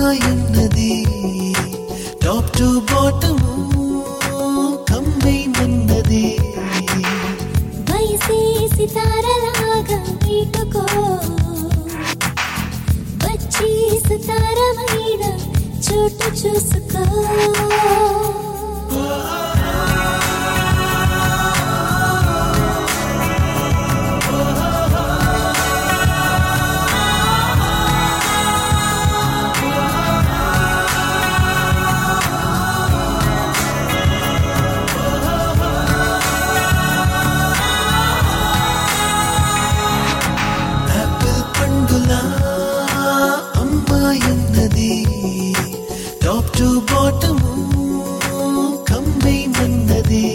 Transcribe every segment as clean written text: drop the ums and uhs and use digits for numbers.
అమ్మాయున్నది top to bottom కమ్మేమన్నది వయసే సితారలాగా మీటుకో వచ్చి సితారమైన చోటు చూసుకో అమ్మాయున్నది టాప్ టు బాటము కమ్మేమన్నది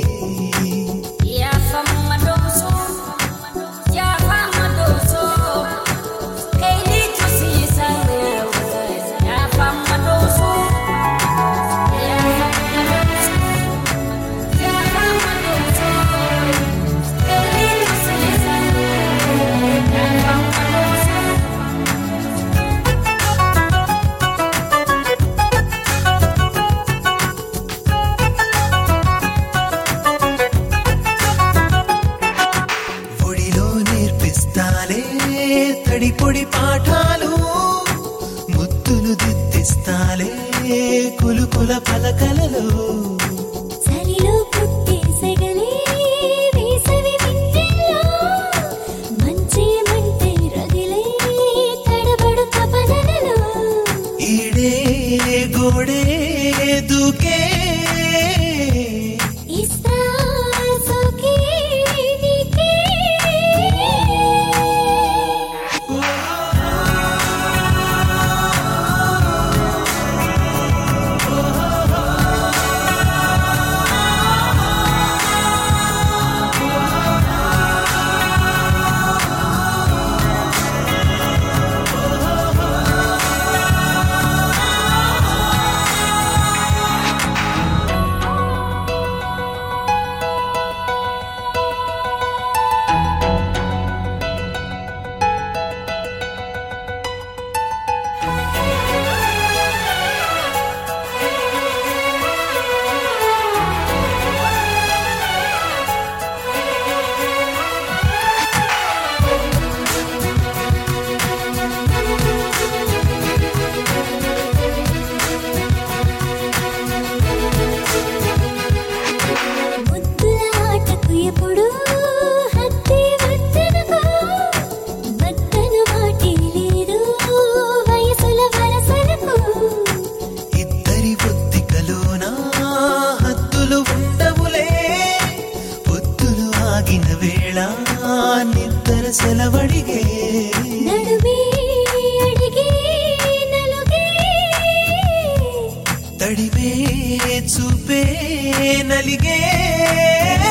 తడి పొడి పాఠాలు ముద్దులు దిద్దిస్తాలే కులుకుల పలకలలో చలిలో పుట్టి సెగలే వేసవి వింటెల్లో మంచి మంటే రగిలే తడబడు తపనలలో ఈడే గోడే దూకే నిద్ర సెలవడిగే నడుమే అడిగే నలుగే తడిమే చూపే నలిగే